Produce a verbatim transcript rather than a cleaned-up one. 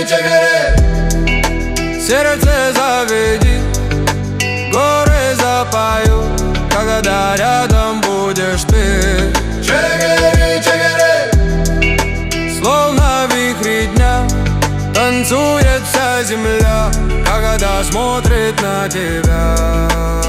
Сердце заведи, горы запою, когда рядом будешь ты. Чигири, чигири. Словно вихри дня танцует вся земля, когда смотрит на тебя.